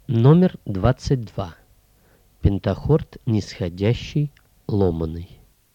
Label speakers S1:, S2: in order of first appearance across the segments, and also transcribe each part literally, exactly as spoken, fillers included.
S1: Номер двадцать два. Пентахорд нисходящий, ломаный.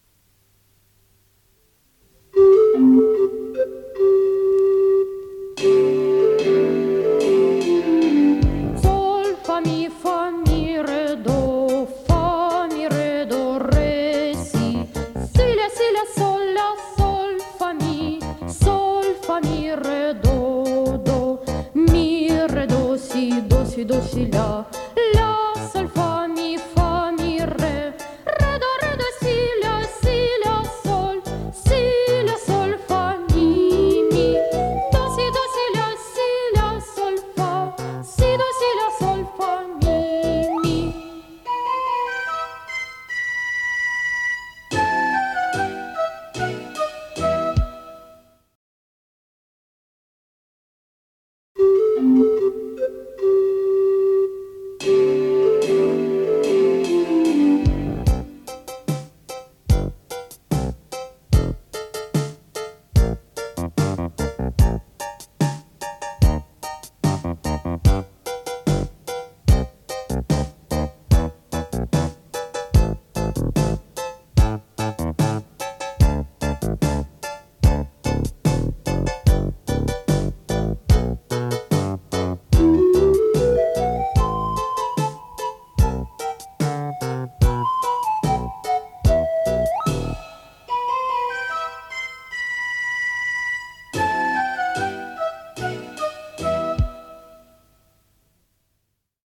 S2: Соль, фа, ми, фа, ми, ре, до, фа, ми, ре, до, ре, си. Си, ля, си, ля, соль, ля, соль, фа, ми. Соль, фа, ми, ре, до, до. Mi, re, do, si, do, si, do, si, la. La, sol, fa, mi, fa, mi, re. Re, do, re, do, si, la, si, la, sol. Si, la, sol, fa, mi, mi. Do, si, do, si, la, si, la, sol, fa. Si, do, si, la, sol, fa, mi.